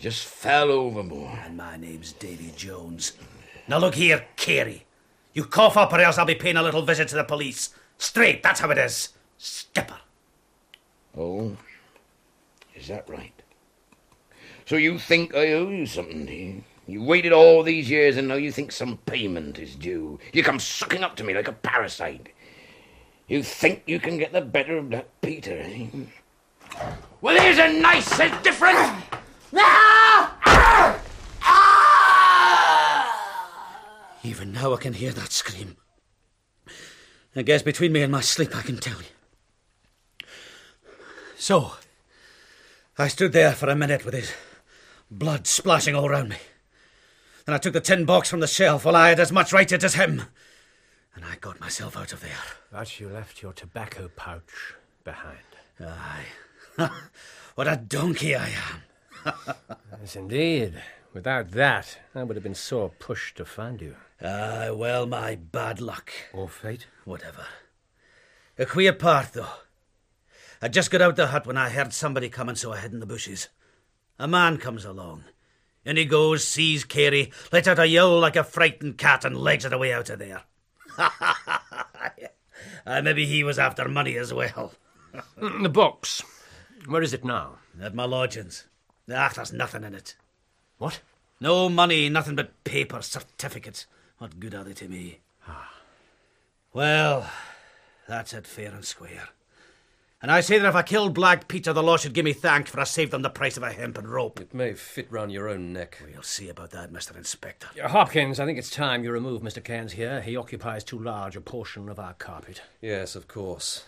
Just fell overboard. And my name's Davy Jones. Now look here, Carey. You cough up or else I'll be paying a little visit to the police. Straight, that's how it is. Skipper. Oh, is that right? So you think I owe you something, do you? You waited all these years and now you think some payment is due. You come sucking up to me like a parasite. You think you can get the better of that Peter, eh? Well, here's a nice different... Even now I can hear that scream. I guess between me and my sleep I can tell you. So, I stood there for a minute with his blood splashing all round me. Then I took the tin box from the shelf while I had as much right to it as him. And I got myself out of there. But you left your tobacco pouch behind. Aye. What a donkey I am. Yes, indeed. Without that, I would have been sore pushed to find you. Aye, well, my bad luck. Or fate. Whatever. A queer part, though. I just got out the hut when I heard somebody coming, so I hid in the bushes. A man comes along. In he goes, sees Carey, lets out a yell like a frightened cat and legs it away out of there. Maybe he was after money as well. The box. Where is it now? At my lodgings. There's nothing in it. What? No money, nothing but paper, certificates. What good are they to me? Well, that's it fair and square. And I say that if I killed Black Peter, the law should give me thanks for I saved them the price of a hempen rope. It may fit round your own neck. We'll see about that, Mr. Inspector. Hopkins, I think it's time you remove Mr. Cairns here. He occupies too large a portion of our carpet. Yes, of course.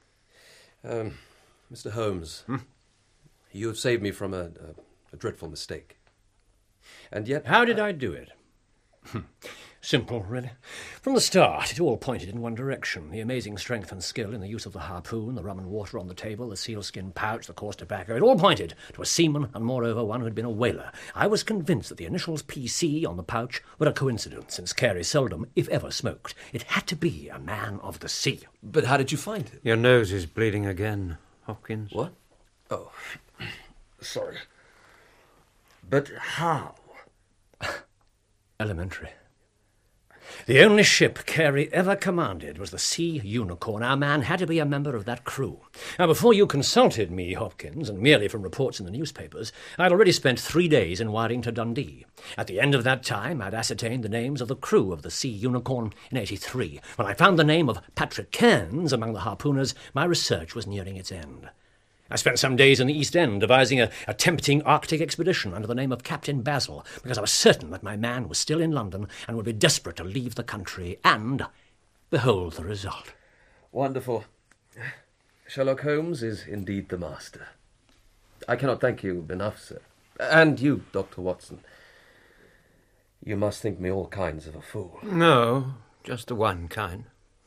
Mr. Holmes, you have saved me from a dreadful mistake. And yet... How did I do it? Simple, really. From the start, it all pointed in one direction. The amazing strength and skill in the use of the harpoon, the rum and water on the table, the sealskin pouch, the coarse tobacco, it all pointed to a seaman and, moreover, one who had been a whaler. I was convinced that the initials P.C. on the pouch were a coincidence, since Carey seldom, if ever, smoked. It had to be a man of the sea. But how did you find it? Your nose is bleeding again, Hopkins. What? Oh, Sorry. But how? Elementary. The only ship Carey ever commanded was the Sea Unicorn. Our man had to be a member of that crew. Now, before you consulted me, Hopkins, and merely from reports in the newspapers, I'd already spent 3 days in wiring to Dundee. At the end of that time, I'd ascertained the names of the crew of the Sea Unicorn in '83. When I found the name of Patrick Cairns among the harpooners, my research was nearing its end. I spent some days in the East End devising a tempting Arctic expedition under the name of Captain Basil, because I was certain that my man was still in London and would be desperate to leave the country, and behold the result. wonderful. Sherlock Holmes is indeed the master. I cannot thank you enough, sir. And you, Dr. Watson. You must think me all kinds of a fool. No, just the one kind.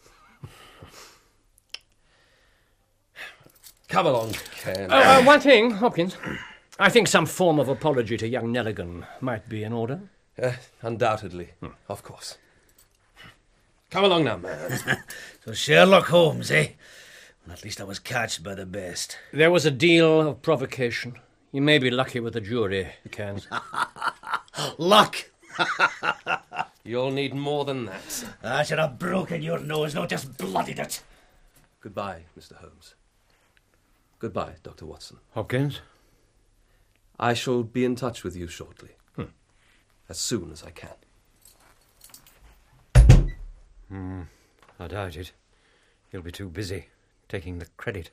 Come along, Ken. One thing, Hopkins. I think some form of apology to young Nelligan might be in order. Undoubtedly, of course. Come along now, man. So Sherlock Holmes, eh? Well, at least I was catched by the best. There was a deal of provocation. You may be lucky with the jury, Cairns. Luck! You'll need more than that. I should have broken your nose, not just bloodied it. Goodbye, Mr. Holmes. Goodbye, Dr. Watson. Hopkins? I shall be in touch with you shortly. As soon as I can. I doubt it. You'll be too busy taking the credit.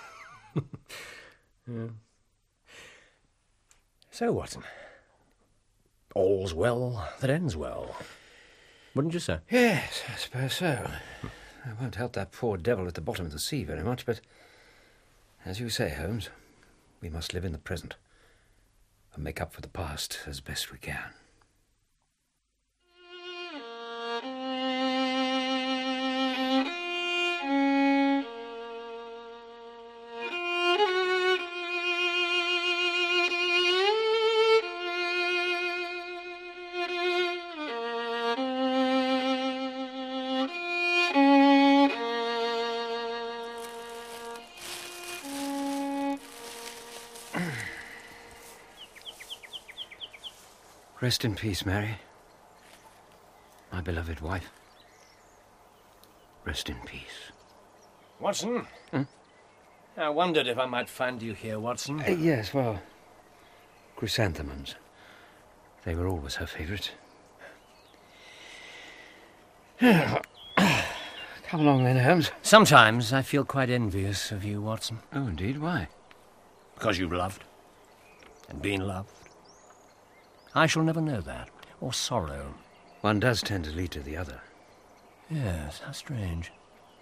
So, Watson, all's well that ends well. Wouldn't you say? Yes, I suppose so. It won't help that poor devil at the bottom of the sea very much, but as you say, Holmes, we must live in the present and make up for the past as best we can. Rest in peace, Mary. My beloved wife. Rest in peace. Watson? I wondered if I might find you here, Watson. Yes, well, chrysanthemums. They were always her favourite. Come along then, Holmes. Sometimes I feel quite envious of you, Watson. Oh, indeed, why? Because you've loved and been loved. I shall never know that, or sorrow. One does tend to lead to the other. Yes, how strange.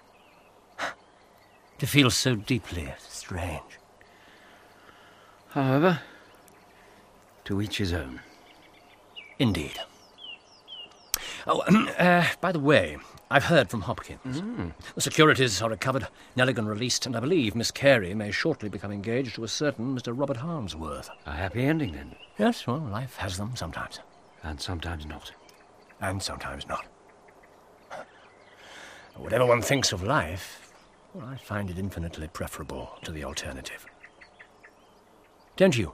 To feel so deeply strange. However, to each his own. Indeed. Oh, by the way, I've heard from Hopkins. The securities are recovered, Nelligan released, and I believe Miss Carey may shortly become engaged to a certain Mr. Robert Harmsworth. A happy ending, then. Yes, well, life has them sometimes. And sometimes not. And sometimes not. Whatever one thinks of life, well, I find it infinitely preferable to the alternative. Don't you?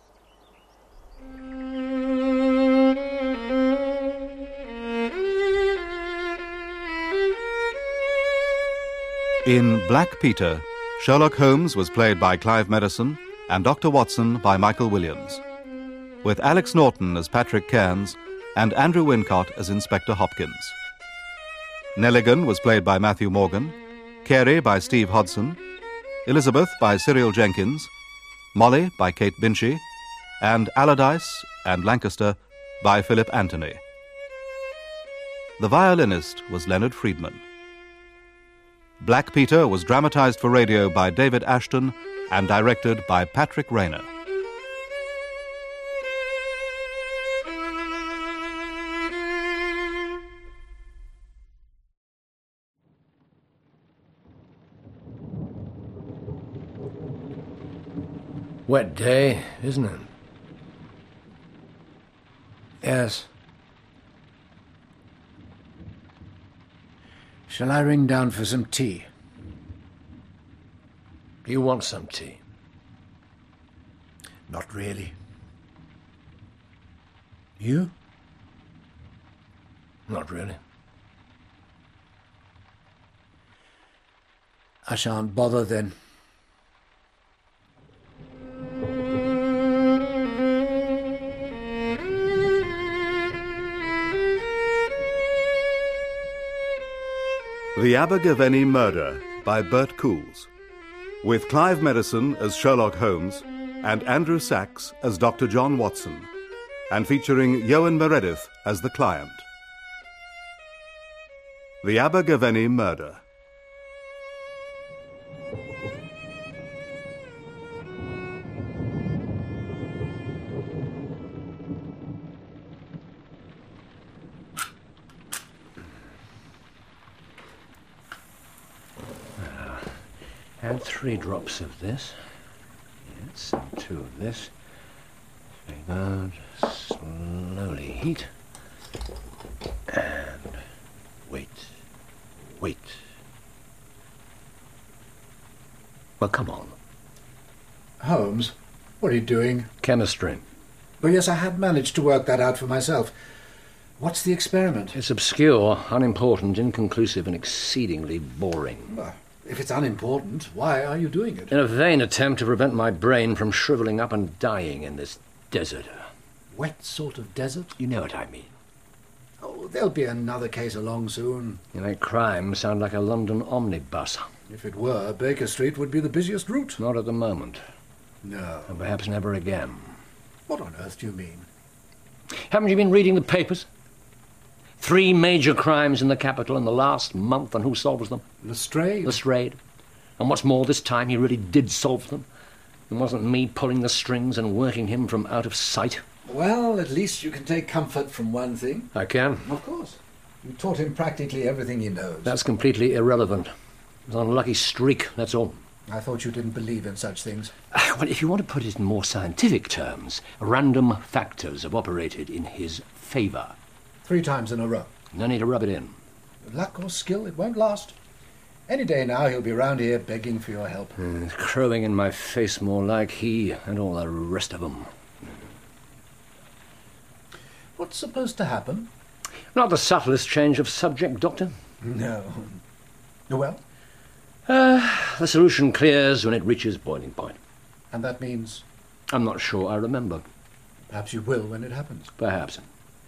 In Black Peter, Sherlock Holmes was played by Clive Medicine and Dr. Watson by Michael Williams, with Alex Norton as Patrick Cairns and Andrew Wincott as Inspector Hopkins. Nelligan was played by Matthew Morgan, Carey by Steve Hodson, Elizabeth by Cyril Jenkins, Molly by Kate Binchy, and Allardyce and Lancaster by Philip Anthony. The violinist was Leonard Friedman. Black Peter was dramatized for radio by David Ashton and directed by Patrick Rayner. Wet day, isn't it? Yes. Shall I ring down for some tea? Do you want some tea? Not really. You? Not really. I shan't bother then. The Abergavenny Murder by Bert Coules, with Clive Medicine as Sherlock Holmes and Andrew Sachs as Dr. John Watson, and featuring Ioan Meredith as the client. The Abergavenny Murder. And 3 drops of this. Yes, and 2 of this. Very good. Slowly heat. And wait. Wait. Well, come on. Holmes, what are you doing? Chemistry. Well, yes, I had managed to work that out for myself. What's the experiment? It's obscure, unimportant, inconclusive, and exceedingly boring. Well, if it's unimportant, why are you doing it? In a vain attempt to prevent my brain from shriveling up and dying in this desert. Wet sort of desert? You know what I mean. Oh, there'll be another case along soon. You make crime sound like a London omnibus. If it were, Baker Street would be the busiest route. Not at the moment. No. And perhaps never again. What on earth do you mean? Haven't you been reading the papers? 3 major crimes in the capital in the last month, and who solves them? Lestrade? Lestrade. And what's more, this time he really did solve them. It wasn't me pulling the strings and working him from out of sight. Well, at least you can take comfort from one thing. I can. Of course. You taught him practically everything he knows. That's completely irrelevant. It was on a lucky streak, that's all. I thought you didn't believe in such things. Well, if you want to put it in more scientific terms, random factors have operated in his favour. 3 times in a row. No need to rub it in. With luck or skill, it won't last. Any day now he'll be round here begging for your help. Crowing in my face more like he and all the rest of them. What's supposed to happen? Not the subtlest change of subject, Doctor. No. Well, The solution clears when it reaches boiling point. and that means I'm not sure I remember. perhaps you will when it happens. Perhaps.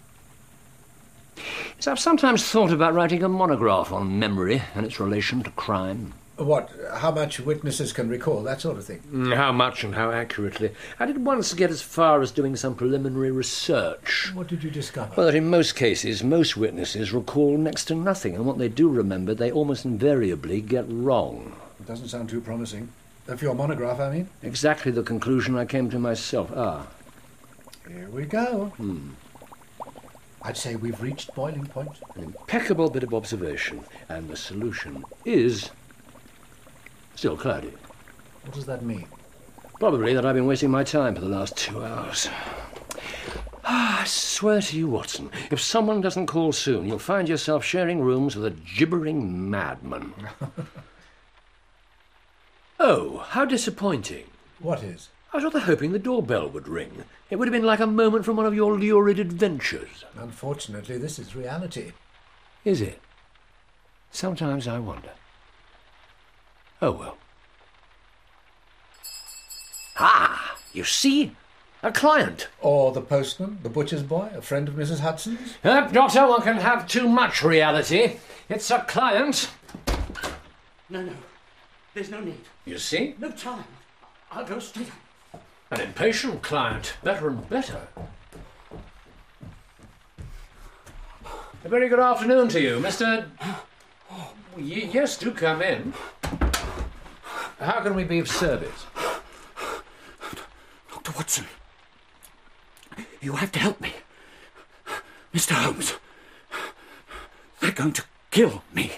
Yes, I've sometimes thought about writing a monograph on memory and its relation to crime. What? How much witnesses can recall, that sort of thing? How much and how accurately. I did once get as far as doing some preliminary research. What did you discover? Well, that in most cases, most witnesses recall next to nothing, and what they do remember, they almost invariably get wrong. It doesn't sound too promising. For your monograph, I mean. Exactly the conclusion I came to myself. Here we go. I'd say we've reached boiling point. An impeccable bit of observation, and the solution is still cloudy. What does that mean? Probably that I've been wasting my time for the last 2 hours. I swear to you, Watson, if someone doesn't call soon, you'll find yourself sharing rooms with a gibbering madman. Oh, how disappointing. What is? I was rather hoping the doorbell would ring. It would have been like a moment from one of your lurid adventures. Unfortunately, this is reality. Is it? Sometimes I wonder. Oh, well. Ah, you see? A client. Or the postman, the butcher's boy, a friend of Mrs. Hudson's? Doctor, one can have too much reality. It's a client. No. There's no need. You see? No time. I'll go straight up. An impatient client. Better and better. A very good afternoon to you, Mr. Yes, do come in. How can we be of service? Dr. Watson, you have to help me. Mr. Holmes, they're going to kill me.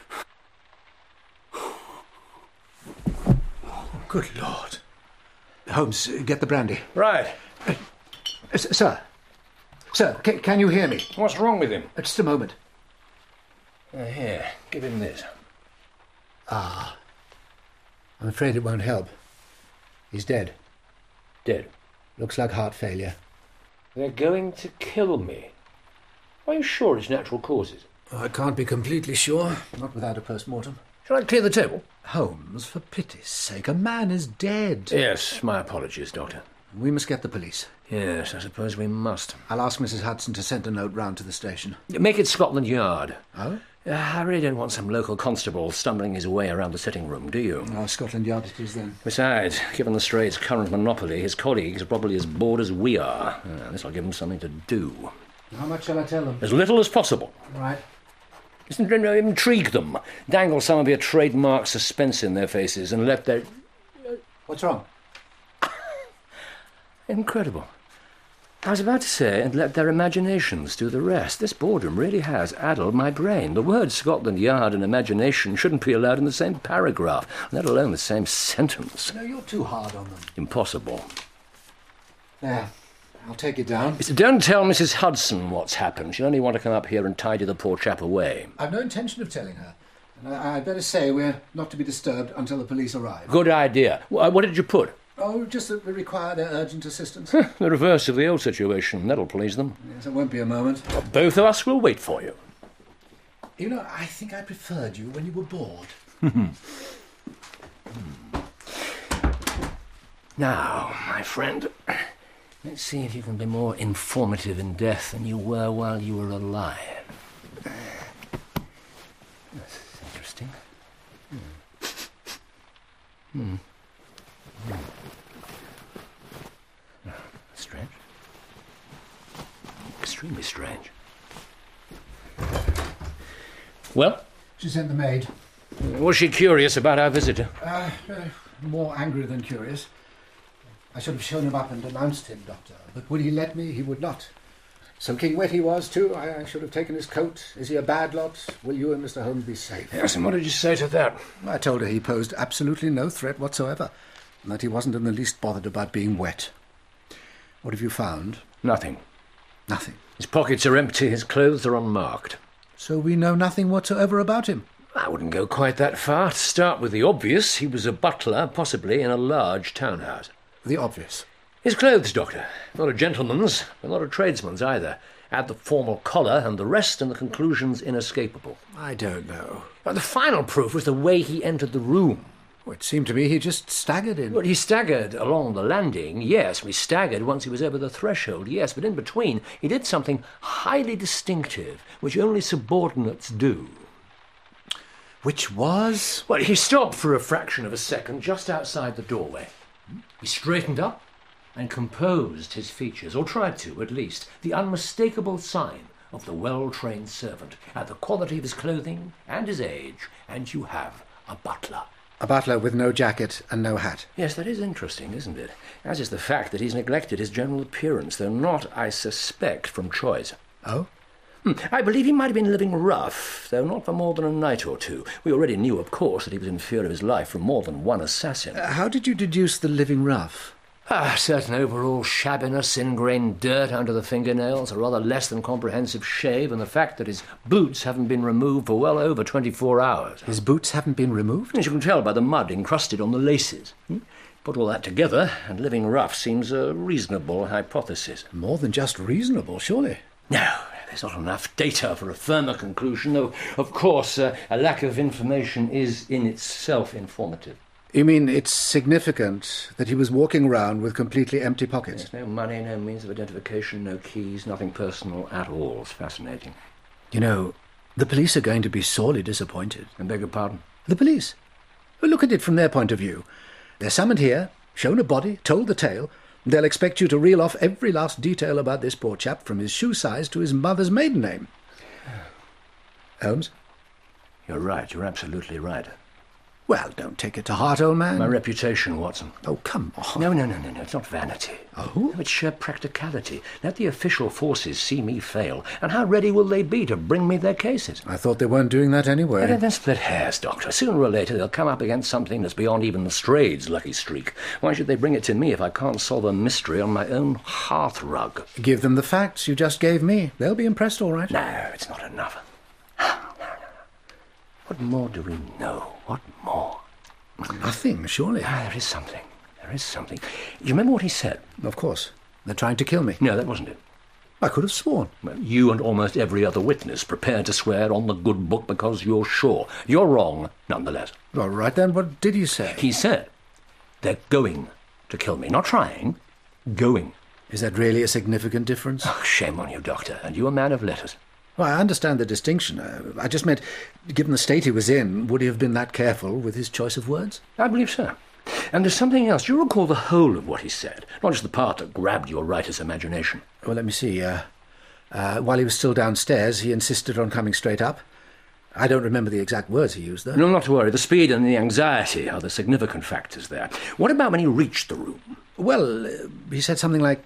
Good Lord. Holmes, get the brandy. Right. Sir, can you hear me? What's wrong with him? Just a moment. Here, give him this. I'm afraid it won't help. He's dead. Dead. Looks like heart failure. They're going to kill me. Are you sure it's natural causes? I can't be completely sure. Not without a post-mortem. Shall I clear the table? Holmes, for pity's sake, a man is dead. Yes, my apologies, Doctor. We must get the police. Yes, I suppose we must. I'll ask Mrs. Hudson to send a note round to the station. Make it Scotland Yard. Oh? I really don't want some local constable stumbling his way around the sitting room, do you? Oh, Scotland Yard it is then. Besides, given the Strait's current monopoly, his colleagues are probably as bored as we are. This'll give them something to do. How much shall I tell them? As little as possible. Right. Intrigue them. Dangle some of your trademark suspense in their faces and let their... What's wrong? Incredible. I was about to say, and let their imaginations do the rest. This boredom really has addled my brain. The words Scotland Yard and imagination shouldn't be allowed in the same paragraph, let alone the same sentence. No, you're too hard on them. Impossible. There. I'll take it down. Don't tell Mrs. Hudson what's happened. She'll only want to come up here and tidy the poor chap away. I've no intention of telling her. And I'd better say we're not to be disturbed until the police arrive. Good idea. What did you put? Oh, just that we require their urgent assistance. The reverse of the old situation. That'll please them. Yes, it won't be a moment. Both of us will wait for you. You know, I think I preferred you when you were bored. Now, my friend, let's see if you can be more informative in death than you were while you were alive. That's interesting. Strange. Extremely strange. Well, She sent the maid. was she curious about our visitor? More angry than curious. I should have shown him up and announced him, Doctor. But would he let me? He would not. Soaking wet he was, too. I should have taken his coat. Is he a bad lot? Will you and Mr. Holmes be safe? Yes, and what did you say to that? I told her he posed absolutely no threat whatsoever, and that he wasn't in the least bothered about being wet. What have you found? Nothing. Nothing. His pockets are empty, his clothes are unmarked. So we know nothing whatsoever about him? I wouldn't go quite that far. To start with the obvious, he was a butler, possibly in a large townhouse. The obvious. His clothes, Doctor. Not a gentleman's, but not a tradesman's either. Add the formal collar and the rest, and the conclusion's inescapable. I don't know. But the final proof was the way he entered the room. Well, it seemed to me he just staggered in. Well, he staggered along the landing, yes. He staggered once he was over the threshold, yes. But in between, he did something highly distinctive, which only subordinates do. Which was? Well, he stopped for a fraction of a second just outside the doorway. He straightened up and composed his features, or tried to, at least, the unmistakable sign of the well-trained servant, at the quality of his clothing and his age, and you have a butler. A butler with no jacket and no hat. Yes, that is interesting, isn't it? As is the fact that he's neglected his general appearance, though not, I suspect, from choice. Oh? I believe he might have been living rough, though not for more than a night or two. We already knew, of course, that he was in fear of his life from more than one assassin. How did you deduce the living rough? Certain overall shabbiness, ingrained dirt under the fingernails, a rather less than comprehensive shave, and the fact that his boots haven't been removed for well over 24 hours. His boots haven't been removed? As you can tell by the mud encrusted on the laces. Put all that together, and living rough seems a reasonable hypothesis. More than just reasonable, surely. No, there's not enough data for a firmer conclusion, though, of course, a lack of information is in itself informative. You mean it's significant that he was walking around with completely empty pockets? There's no money, no means of identification, no keys, nothing personal at all. It's fascinating. You know, the police are going to be sorely disappointed. I beg your pardon? The police. Well, look at it from their point of view. They're summoned here, shown a body, told the tale. They'll expect you to reel off every last detail about this poor chap, from his shoe size to his mother's maiden name. Holmes? You're right. You're absolutely right. Well, don't take it to heart, old man. My reputation, Watson. Oh, come on. No. It's not vanity. Oh? No, it's sheer practicality. Let the official forces see me fail, and how ready will they be to bring me their cases? I thought they weren't doing that anyway. Then split hairs, Doctor. Sooner or later they'll come up against something that's beyond even the Strade's lucky streak. Why should they bring it to me if I can't solve a mystery on my own hearthrug? Give them the facts you just gave me. They'll be impressed, all right. No, it's not enough. No. What more do we know? What more? Nothing, surely. There is something. You remember what he said? Of course. They're trying to kill me. No, that wasn't it. I could have sworn. Well, you and almost every other witness prepared to swear on the good book because you're sure. You're wrong, nonetheless. All right, then, what did he say? He said, they're going to kill me. Not trying, going. Is that really a significant difference? Oh, shame on you, Doctor, and you a man of letters. Well, I understand the distinction. I just meant, given the state he was in, would he have been that careful with his choice of words? I believe so. And there's something else. Do you recall the whole of what he said? Not just the part that grabbed your writer's imagination. Well, let me see. While he was still downstairs, he insisted on coming straight up. I don't remember the exact words he used, though. No, not to worry. The speed and the anxiety are the significant factors there. What about when he reached the room? Well, he said something like,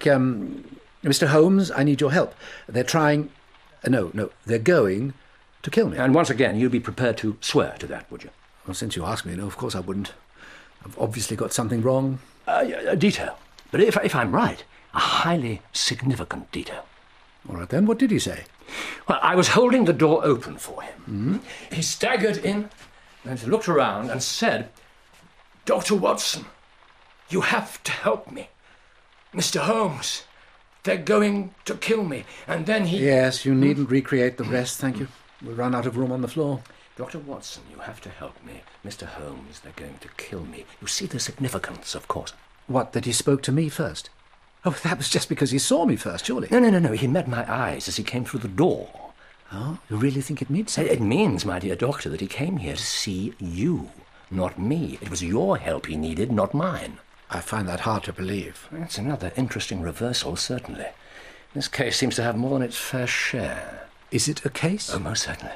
Mr. Holmes, I need your help. They're trying... No, they're going to kill me. And once again, you'd be prepared to swear to that, would you? Well, since you ask me, no, of course I wouldn't. I've obviously got something wrong. A detail. But if I'm right, a highly significant detail. All right, then, what did he say? Well, I was holding the door open for him. Mm-hmm. He staggered in and looked around and said, Dr. Watson, you have to help me. Mr. Holmes, they're going to kill me. And then he... Yes, you needn't recreate the rest, thank you. We'll run out of room on the floor. Dr. Watson, you have to help me. Mr. Holmes, they're going to kill me. You see the significance, of course. What, that he spoke to me first? Oh, that was just because he saw me first, surely. No. He met my eyes as he came through the door. Oh, you really think it means something? It means, my dear doctor, that he came here to see you, not me. It was your help he needed, not mine. I find that hard to believe. That's another interesting reversal, certainly. This case seems to have more than its fair share. Is it a case? Oh, most certainly.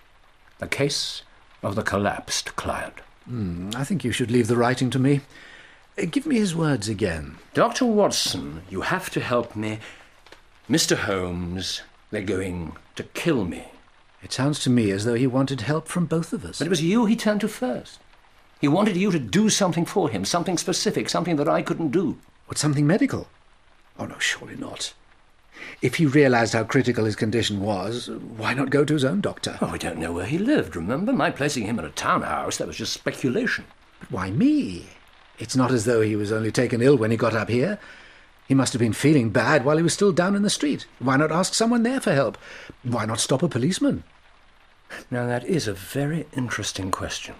A case of the collapsed client. I think you should leave the writing to me. Give me his words again. Dr. Watson, you have to help me. Mr. Holmes, they're going to kill me. It sounds to me as though he wanted help from both of us. But it was you he turned to first. He wanted you to do something for him, something specific, something that I couldn't do. What, something medical? Oh, no, surely not. If he realized how critical his condition was, why not go to his own doctor? Oh, we don't know where he lived, remember? My placing him in a townhouse, that was just speculation. But why me? It's not as though he was only taken ill when he got up here. He must have been feeling bad while he was still down in the street. Why not ask someone there for help? Why not stop a policeman? Now, that is a very interesting question.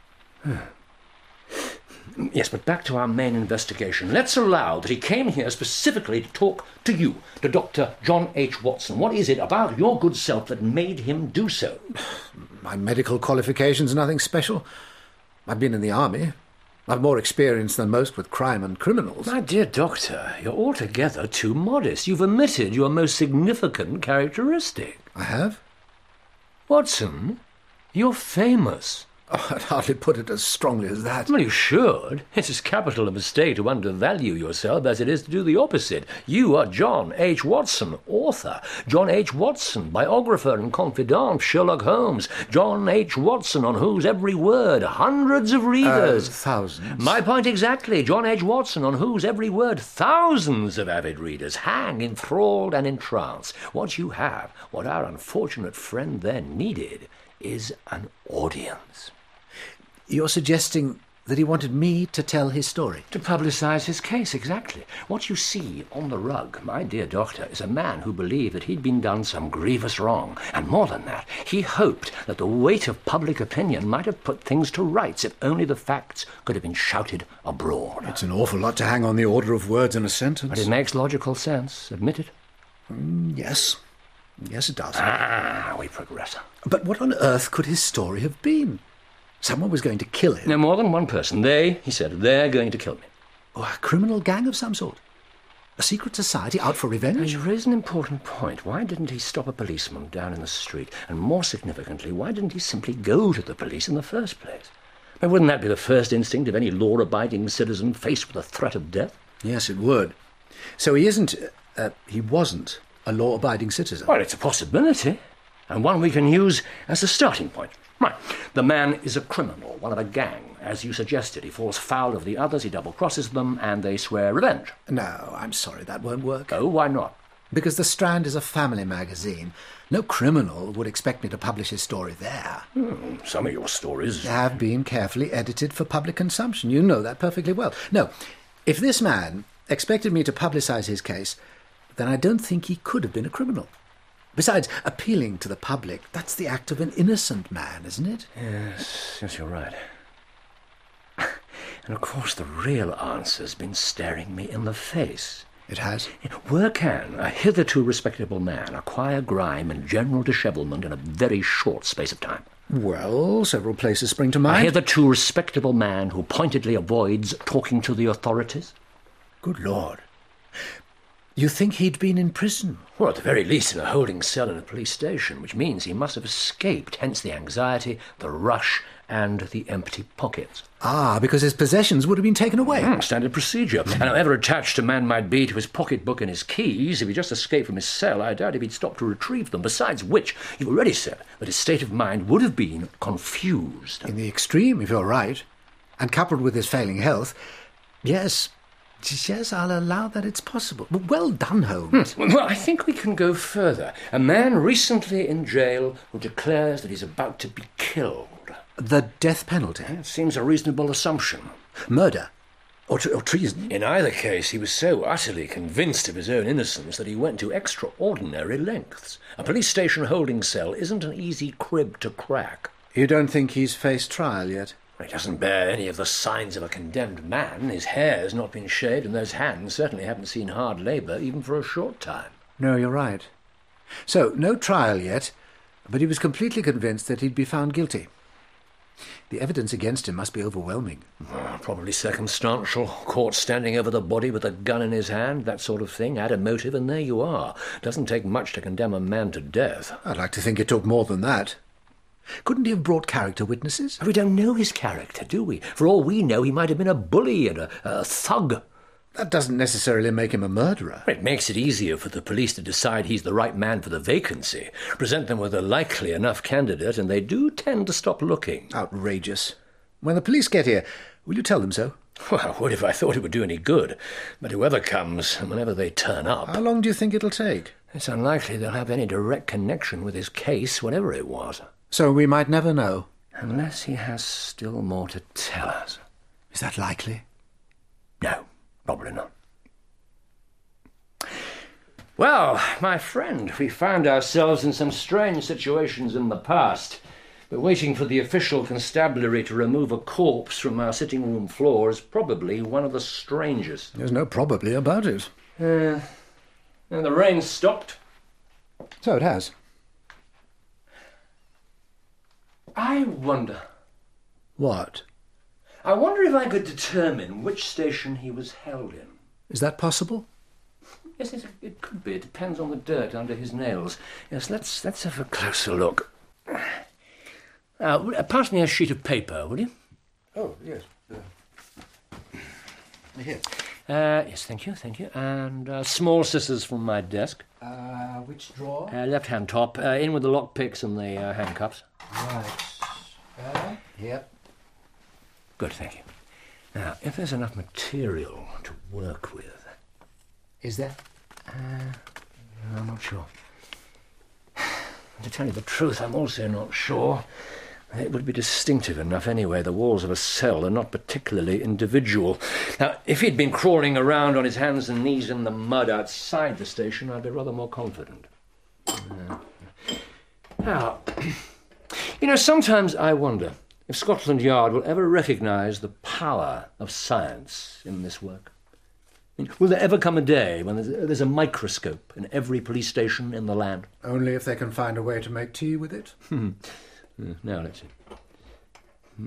Yes, but back to our main investigation. Let's allow that he came here specifically to talk to you, to Dr. John H. Watson. What is it about your good self that made him do so? My medical qualifications are nothing special. I've been in the army. I've more experience than most with crime and criminals. My dear doctor, you're altogether too modest. You've omitted your most significant characteristic. I have? Watson, you're famous. Oh, I'd hardly put it as strongly as that. Well, you should. It's as capital a mistake to undervalue yourself as it is to do the opposite. You are John H. Watson, author. John H. Watson, biographer and confidant of Sherlock Holmes. John H. Watson, on whose every word hundreds of readers... Thousands. My point exactly. John H. Watson, on whose every word thousands of avid readers hang enthralled and entranced. What you have, what our unfortunate friend there needed, is an audience. You're suggesting that he wanted me to tell his story? To publicise his case, exactly. What you see on the rug, my dear doctor, is a man who believed that he'd been done some grievous wrong. And more than that, he hoped that the weight of public opinion might have put things to rights if only the facts could have been shouted abroad. It's an awful lot to hang on the order of words in a sentence. But it makes logical sense, admit it. Yes. Yes, it does. We progress. But what on earth could his story have been? Someone was going to kill him. No, more than one person. He said, they're going to kill me. Oh, a criminal gang of some sort? A secret society out for Now, revenge? you raise an important point. Why didn't he stop a policeman down in the street? And more significantly, why didn't he simply go to the police in the first place? I mean, wouldn't that be the first instinct of any law-abiding citizen faced with a threat of death? Yes, it would. So he wasn't a law-abiding citizen? Well, it's a possibility, and one we can use as a starting point. Right. The man is a criminal, one of a gang. As you suggested, he falls foul of the others, he double-crosses them, and they swear revenge. No, I'm sorry, that won't work. Oh, why not? Because The Strand is a family magazine. No criminal would expect me to publish his story there. Some of your stories... Have been carefully edited for public consumption. You know that perfectly well. No, if this man expected me to publicise his case, then I don't think he could have been a criminal. Besides, appealing to the public, that's the act of an innocent man, isn't it? Yes, you're right. And of course the real answer's been staring me in the face. It has? Where can a hitherto respectable man acquire grime and general dishevelment in a very short space of time? Well, several places spring to A mind. hitherto respectable man who pointedly avoids talking to the authorities? Good Lord. You think he'd been in prison? Well, at the very least in a holding cell in a police station, which means he must have escaped, hence the anxiety, the rush, and the empty pockets. Ah, because his possessions would have been taken away. Standard procedure. And however attached a man might be to his pocketbook and his keys, if he just escaped from his cell, I doubt if he'd stop to retrieve them. Besides which, you've already said that his state of mind would have been confused. In the extreme, if you're right. And coupled with his failing health, yes, I'll allow that it's possible. Well done, Holmes. Well, I think we can go further. A man recently in jail who declares that he's about to be killed. The death penalty? It seems a reasonable assumption. Murder? Or treason? In either case, he was so utterly convinced of his own innocence that he went to extraordinary lengths. A police station holding cell isn't an easy crib to crack. You don't think he's faced trial yet? He doesn't bear any of the signs of a condemned man. His hair's not been shaved, and those hands certainly haven't seen hard labour, even for a short time. No, you're right. So, no trial yet, but he was completely convinced that he'd be found guilty. The evidence against him must be overwhelming. Probably circumstantial. Caught standing over the body with a gun in his hand, that sort of thing. Add a motive, and there you are. Doesn't take much to condemn a man to death. I'd like to think it took more than that. Couldn't he have brought character witnesses? We don't know his character, do we? For all we know, he might have been a bully and a thug. That doesn't necessarily make him a murderer. It makes it easier for the police to decide he's the right man for the vacancy. Present them with a likely enough candidate, and they do tend to stop looking. Outrageous. When the police get here, will you tell them so? Well, I would if I thought it would do any good. But whoever comes, and whenever they turn up... How long do you think it'll take? It's unlikely they'll have any direct connection with his case, whatever it was. So we might never know? Unless he has still more to tell us. Is that likely? No, probably not. Well, my friend, we found ourselves in some strange situations in the past. But waiting for the official constabulary to remove a corpse from our sitting room floor is probably one of the strangest. There's no probably about it. And the rain stopped. So it has. I wonder. What? I wonder if I could determine which station he was held in. Is that possible? Yes, it could be. It depends on the dirt under his nails. Yes, let's have a closer look. Pass me a sheet of paper, will you? Oh, yes. Here. Yes, thank you. And small scissors from my desk. Which drawer? Left-hand top. In with the lockpicks and the handcuffs. Right. Yep. Good, thank you. Now, if there's enough material to work with... Is there? I'm not sure. To tell you the truth, I'm also not sure. It would be distinctive enough anyway. The walls of a cell are not particularly individual. Now, if he'd been crawling around on his hands and knees in the mud outside the station, I'd be rather more confident. Now, sometimes I wonder if Scotland Yard will ever recognise the power of science in this work. Will there ever come a day when there's a microscope in every police station in the land? Only if they can find a way to make tea with it. Now, let's see.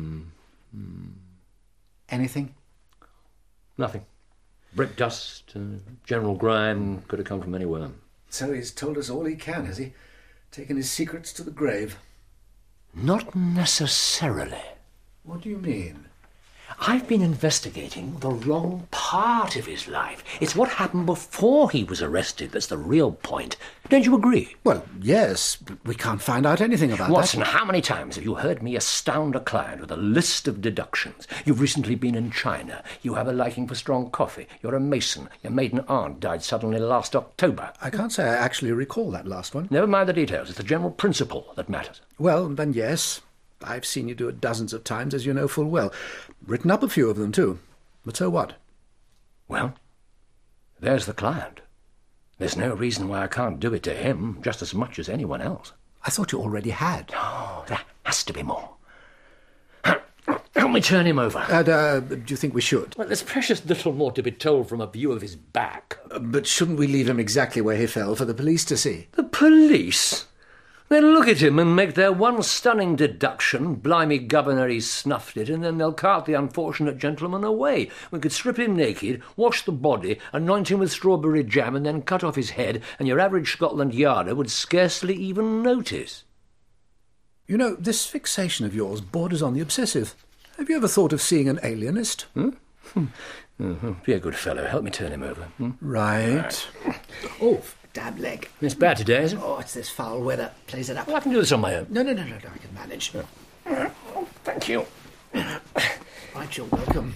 Anything? Nothing. Brick dust, general grime, could have come from anywhere. So he's told us all he can, has he? Taken his secrets to the grave. Not necessarily. What do you mean? I've been investigating the wrong part of his life. It's what happened before he was arrested that's the real point. Don't you agree? Well, yes, but we can't find out anything about Watson, that. how many times have you heard me astound a client with a list of deductions? You've recently been in China. You have a liking for strong coffee. You're a Mason. Your maiden aunt died suddenly last October. I can't say I actually recall that last one. Never mind the details. It's the general principle that matters. Well, then yes. I've seen you do it dozens of times, as you know full well. Written up a few of them, too. But so what? Well, there's the client. There's no reason why I can't do it to him just as much as anyone else. I thought you already had. Oh, there has to be more. Help me turn him over. Do you think we should? Well, there's precious little more to be told from a view of his back. But shouldn't we leave him exactly where he fell for the police to see? The police? They'll look at him and make their one stunning deduction, blimey governor, he snuffed it, and then they'll cart the unfortunate gentleman away. We could strip him naked, wash the body, anoint him with strawberry jam, and then cut off his head, and your average Scotland Yarder would scarcely even notice. You know, this fixation of yours borders on the obsessive. Have you ever thought of seeing an alienist? Be a good fellow. Help me turn him over. Right. Oh, damn leg. It's bad today, isn't it? Oh, it's this foul weather. Plays it up. Well, I can do this on my own. No, I can manage. Oh, thank you. Right, you're welcome.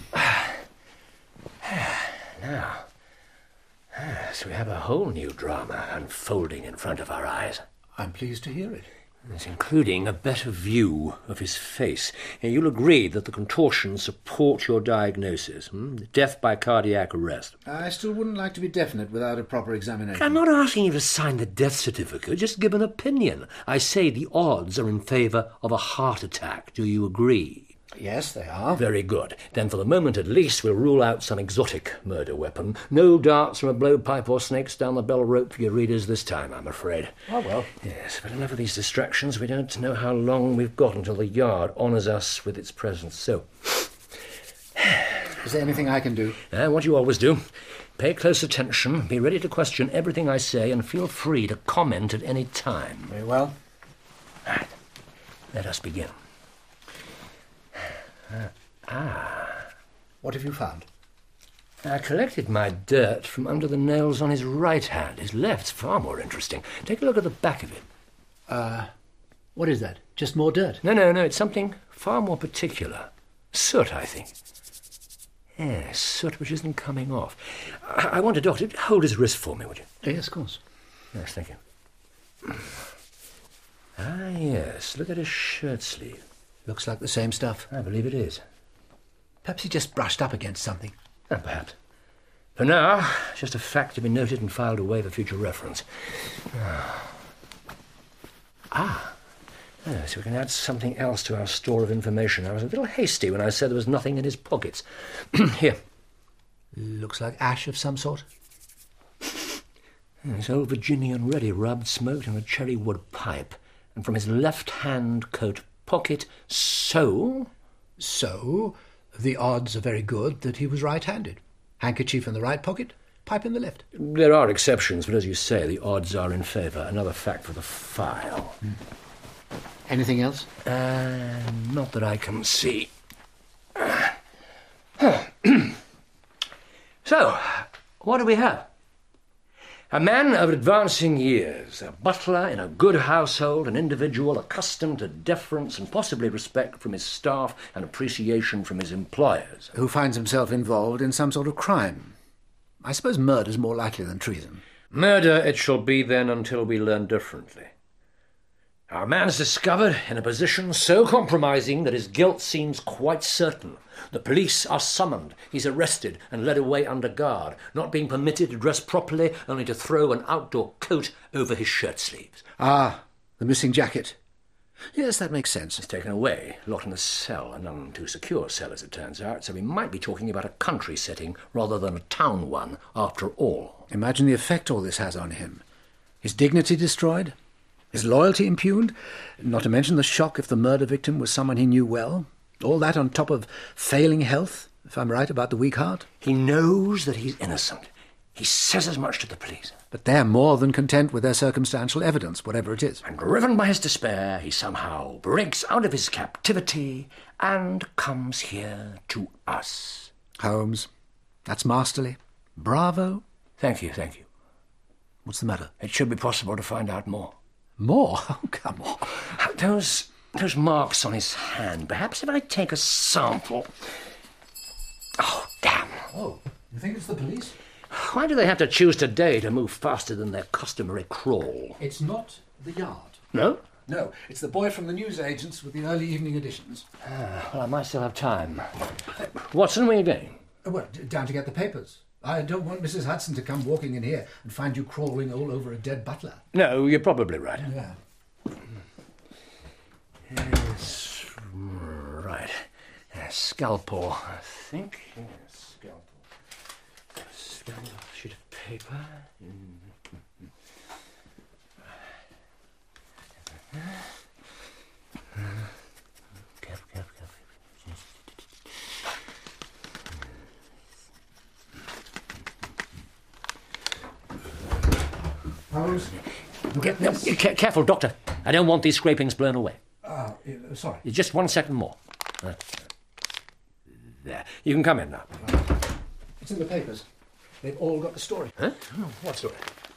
Now, so we have a whole new drama unfolding in front of our eyes. I'm pleased to hear it. It's including a better view of his face. And you'll agree that the contortions support your diagnosis. Death by cardiac arrest. I still wouldn't like to be definite without a proper examination. I'm not asking you to sign the death certificate. Just give an opinion. I say the odds are in favour of a heart attack. Do you agree? Yes, they are. Very good. Then for the moment at least we'll rule out some exotic murder weapon. No darts from a blowpipe or snakes down the bell rope for your readers this time, I'm afraid. Oh, well. Yes, but enough of these distractions. We don't know how long we've got until the Yard honours us with its presence. So, is there anything I can do? What you always do. Pay close attention, be ready to question everything I say, and feel free to comment at any time. Very well. Right. Let us begin. What have you found? I collected my dirt from under the nails on his right hand. His left's far more interesting. Take a look at the back of it. What is that? Just more dirt? No, it's something far more particular. Soot, I think. Yes, soot which isn't coming off. I want a doctor. Hold his wrist for me, would you? Yes, of course. Yes, thank you. Yes, look at his shirt sleeve. Looks like the same stuff. I believe it is. Perhaps he just brushed up against something. Perhaps. For now, just a fact to be noted and filed away for future reference. So we can add something else to our store of information. I was a little hasty when I said there was nothing in his pockets. Here. Looks like ash of some sort. His old Virginian ready rubbed, smoked in a cherry wood pipe. And from his left-hand coat pocket, So, the odds are very good that he was right-handed. Handkerchief in the right pocket, pipe in the left. There are exceptions, but as you say, the odds are in favour. Another fact for the file. Anything else? Not that I can see. So, what do we have? A man of advancing years, a butler in a good household, an individual accustomed to deference and possibly respect from his staff and appreciation from his employers. Who finds himself involved in some sort of crime. I suppose murder's more likely than treason. Murder it shall be then until we learn differently. Our man's discovered in a position so compromising that his guilt seems quite certain. The police are summoned. He's arrested and led away under guard, not being permitted to dress properly, only to throw an outdoor coat over his shirt sleeves. Ah, the missing jacket. Yes, that makes sense. He's taken away, locked in a cell, a none too secure cell as it turns out, so we might be talking about a country setting rather than a town one, after all. Imagine the effect all this has on him. His dignity destroyed, his loyalty impugned, not to mention the shock if the murder victim was someone he knew well. All that on top of failing health, if I'm right about the weak heart. He knows that he's innocent. He says as much to the police. But they're more than content with their circumstantial evidence, whatever it is. And driven by his despair, he somehow breaks out of his captivity and comes here to us. Holmes, that's masterly. Bravo. Thank you. What's the matter? It should be possible to find out more. More? Oh, come on. Those marks on his hand. Perhaps if I take a sample. Oh, damn. Oh, you think it's the police? Why do they have to choose today to move faster than their customary crawl? It's not the Yard. No? No, it's the boy from the newsagents with the early evening editions. Well, I might still have time. Watson, where are you going? Well, down to get the papers. I don't want Mrs. Hudson to come walking in here and find you crawling all over a dead butler. No, you're probably right. Yeah. Yes, right. Scalpel, I think. Yes, scalpel. Sheet of paper. Careful. Careful, Doctor. I don't want these scrapings blown away. Sorry. Just 1 second more. There. You can come in now. It's in the papers. They've all got the story. Huh? What story?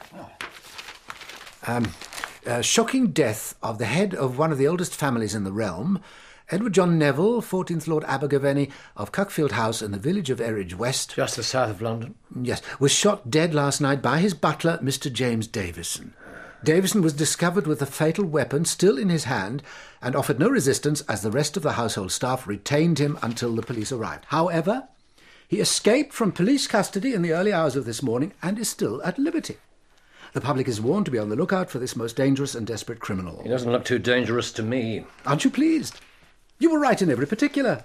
Shocking death of the head of one of the oldest families in the realm, Edward John Neville, 14th Lord Abergavenny of Cuckfield House in the village of Eridge West. Just the south of London? Yes, was shot dead last night by his butler, Mr. James Davison. Davison was discovered with the fatal weapon still in his hand and offered no resistance as the rest of the household staff retained him until the police arrived. However, he escaped from police custody in the early hours of this morning and is still at liberty. The public is warned to be on the lookout for this most dangerous and desperate criminal. He doesn't look too dangerous to me. Aren't you pleased? You were right in every particular.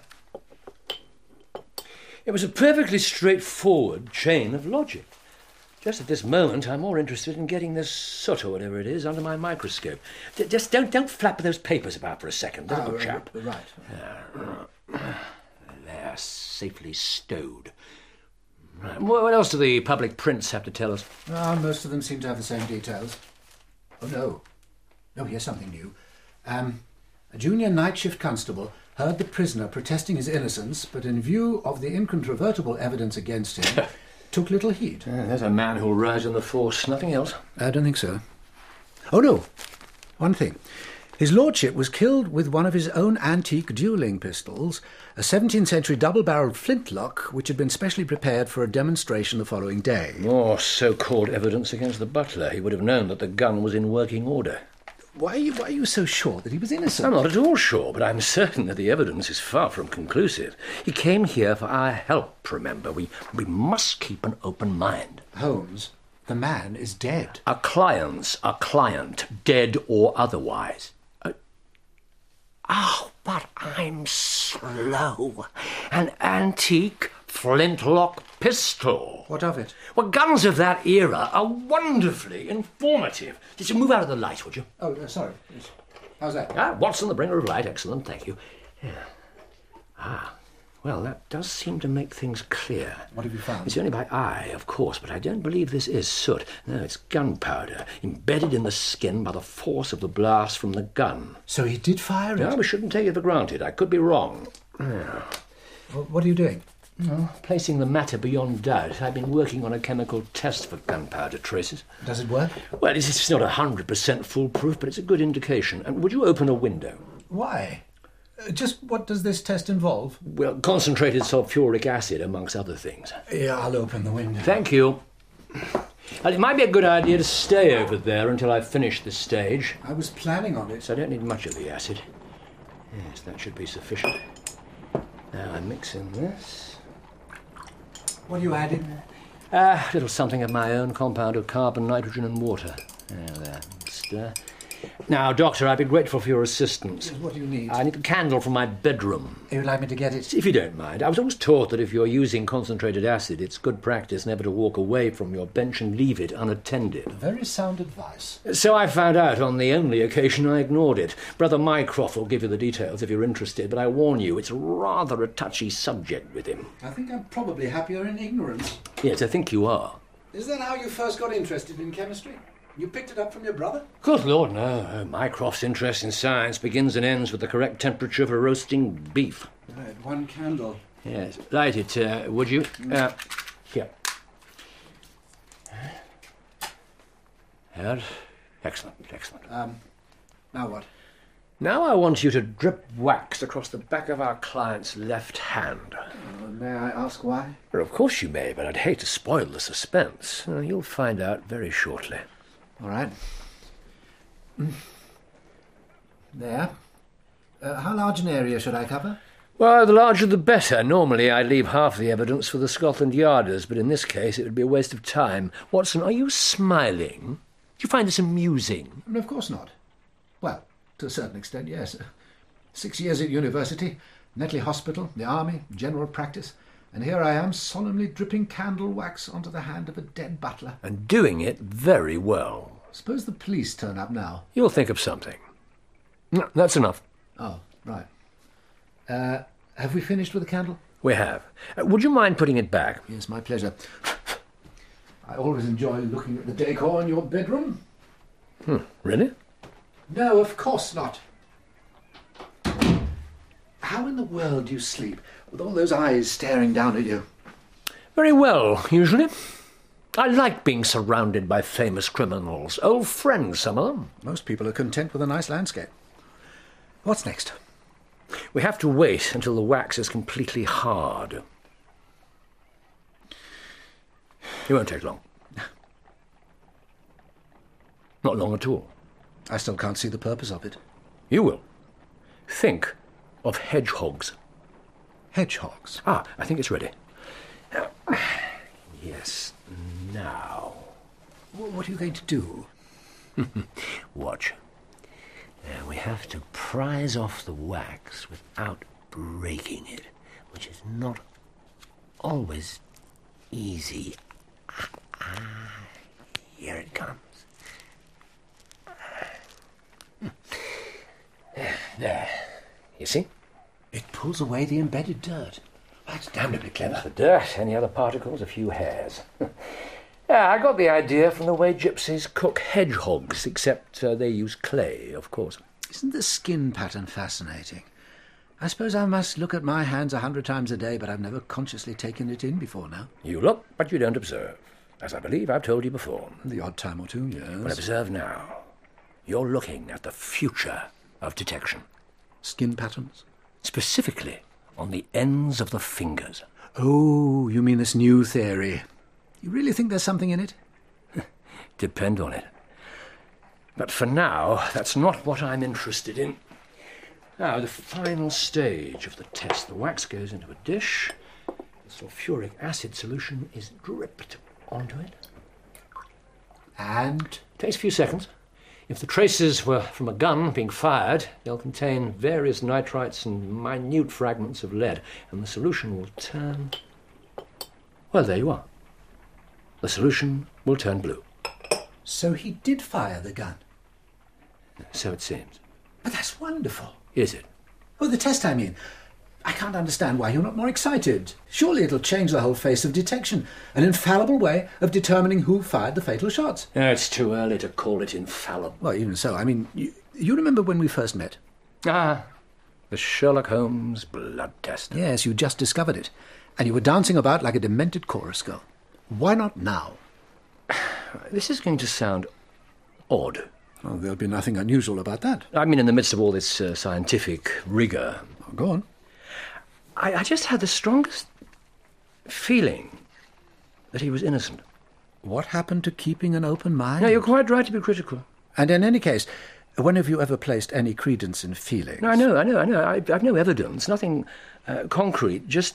It was a perfectly straightforward chain of logic. Just at this moment, I'm more interested in getting this soot or whatever it is under my microscope. Just don't flap those papers about for a second, little chap. Right. They're safely stowed. Right. What else do the public prints have to tell us? Most of them seem to have the same details. Oh, no. No, here's something new. A junior night shift constable heard the prisoner protesting his innocence, but in view of the incontrovertible evidence against him, took little heed. There's a man who'll rise in the force, nothing else. I don't think so. Oh, no. One thing. His lordship was killed with one of his own antique duelling pistols, a 17th century double-barrelled flintlock which had been specially prepared for a demonstration the following day. More so-called evidence against the butler. He would have known that the gun was in working order. Why are you so sure that he was innocent? I'm not at all sure, but I'm certain that the evidence is far from conclusive. He came here for our help, remember. We must keep an open mind. Holmes, the man is dead. A client, dead or otherwise. But I'm slow. An antique flintlock pistol. What of it? Well, guns of that era are wonderfully informative. Just move out of the light, would you? Oh, sorry. How's that? Watson, the bringer of light. Excellent, thank you. Yeah. Well, that does seem to make things clear. What have you found? It's only by eye, of course, but I don't believe this is soot. No, it's gunpowder, embedded in the skin by the force of the blast from the gun. So he did fire it? No, we shouldn't take it for granted. I could be wrong. Well, what are you doing? Placing the matter beyond doubt. I've been working on a chemical test for gunpowder traces. Does it work? Well, it's not 100% foolproof, but it's a good indication. And would you open a window? Why? Just what does this test involve? Well, concentrated sulfuric acid, amongst other things. Yeah, I'll open the window. Thank you. Well, it might be a good idea to stay over there until I finish this stage. I was planning on it. So I don't need much of the acid. Yes, that should be sufficient. Now I'm mixing this. What are you adding? A little something of my own compound of carbon, nitrogen and water. There. Stir. Now, Doctor, I'd be grateful for your assistance. What do you need? I need a candle from my bedroom. You'd like me to get it? If you don't mind. I was always taught that if you're using concentrated acid, it's good practice never to walk away from your bench and leave it unattended. Very sound advice. So I found out on the only occasion I ignored it. Brother Mycroft will give you the details if you're interested, but I warn you, it's rather a touchy subject with him. I think I'm probably happier in ignorance. Yes, I think you are. Is that how you first got interested in chemistry? You picked it up from your brother? Good Lord, no. Mycroft's interest in science begins and ends with the correct temperature for roasting beef. Right, one candle. Yes, light it, would you? Here. Yes. Excellent. Now what? Now I want you to drip wax across the back of our client's left hand. May I ask why? Well, of course you may, but I'd hate to spoil the suspense. You'll find out very shortly. All right. There. How large an area should I cover? Well, the larger the better. Normally I leave half the evidence for the Scotland Yarders, but in this case it would be a waste of time. Watson, are you smiling? Do you find this amusing? Of course not. Well, to a certain extent, yes. 6 years at university, Netley Hospital, the army, general practice, and here I am solemnly dripping candle wax onto the hand of a dead butler. And doing it very well. Suppose the police turn up now. You'll think of something. No, that's enough. Oh, right. Have we finished with the candle? We have. Would you mind putting it back? Yes, my pleasure. I always enjoy looking at the decor in your bedroom. Really? No, of course not. How in the world do you sleep with all those eyes staring down at you? Very well, usually. I like being surrounded by famous criminals. Old friends, some of them. Most people are content with a nice landscape. What's next? We have to wait until the wax is completely hard. It won't take long. Not long at all. I still can't see the purpose of it. You will. Think of hedgehogs. Hedgehogs? I think it's ready. Yes, now. What are you going to do? Watch. Now we have to prise off the wax without breaking it, which is not always easy. Here it comes. There. You see? It pulls away the embedded dirt. That's damnably clever. The dirt, any other particles, a few hairs. Yeah, I got the idea from the way gypsies cook hedgehogs, except they use clay, of course. Isn't the skin pattern fascinating? I suppose I must look at my hands 100 times a day, but I've never consciously taken it in before now. You look, but you don't observe. As I believe I've told you before. The odd time or two, yes. But observe now. You're looking at the future of detection. Skin patterns? Specifically on the ends of the fingers. Oh, you mean this new theory? You really think there's something in it? Depend on it. But for now, that's not what I'm interested in. Now, the final stage of the test. The wax goes into a dish. The sulfuric acid solution is dripped onto it. And? Takes a few seconds. If the traces were from a gun being fired, they'll contain various nitrites and minute fragments of lead, and the solution will turn... Well, there you are. The solution will turn blue. So he did fire the gun? So it seems. But that's wonderful. Is it? Oh, the test, I mean. I can't understand why you're not more excited. Surely it'll change the whole face of detection. An infallible way of determining who fired the fatal shots. No, it's too early to call it infallible. Well, even so, I mean, you remember when we first met? Ah, the Sherlock Holmes blood test. Yes, you just discovered it. And you were dancing about like a demented chorus girl. Why not now? This is going to sound odd. Oh, there'll be nothing unusual about that. I mean, in the midst of all this scientific rigour. Oh, go on. I just had the strongest feeling that he was innocent. What happened to keeping an open mind? No, you're quite right to be critical. And in any case, when have you ever placed any credence in feelings? No, I know. I've no evidence, nothing concrete, just